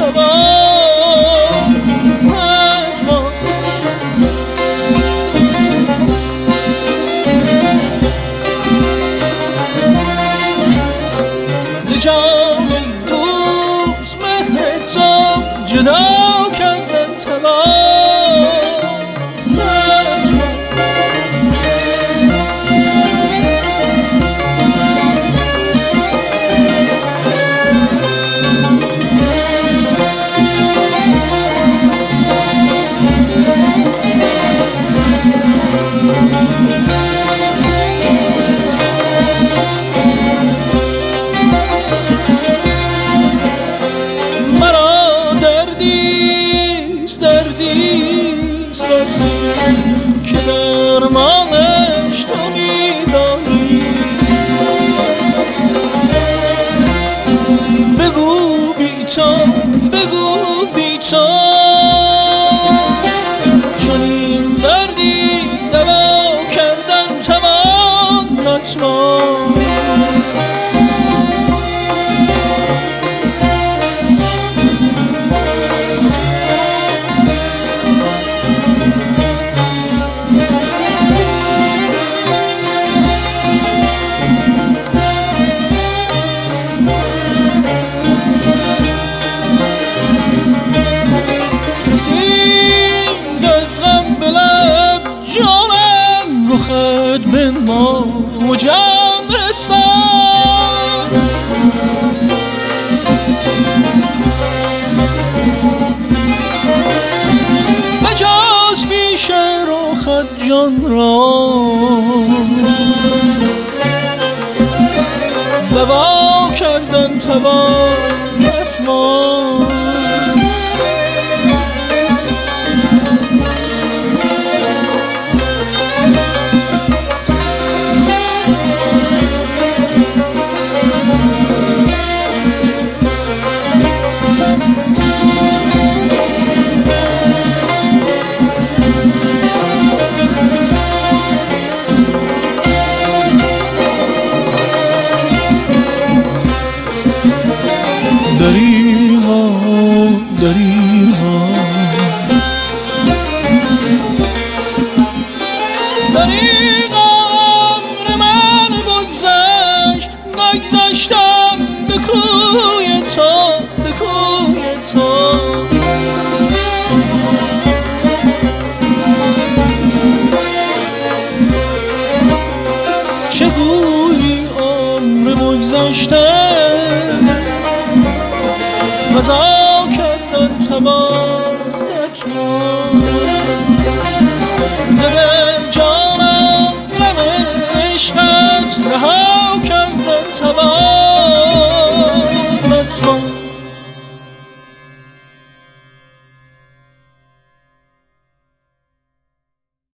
توان ز جان دوست مهر تو جدا کردن توان دردیست درسی که درمانش تو میدانی بگو بی تو چون این دردی دوا کردن توان نتوان رسید از غم به لب جانم رخت به ما و جان برستان مجاز پیش رخت جان را دوا کردن توان نتوان دریغ عمر من بگذشتم به کوی تو چگویی عمر بگذشته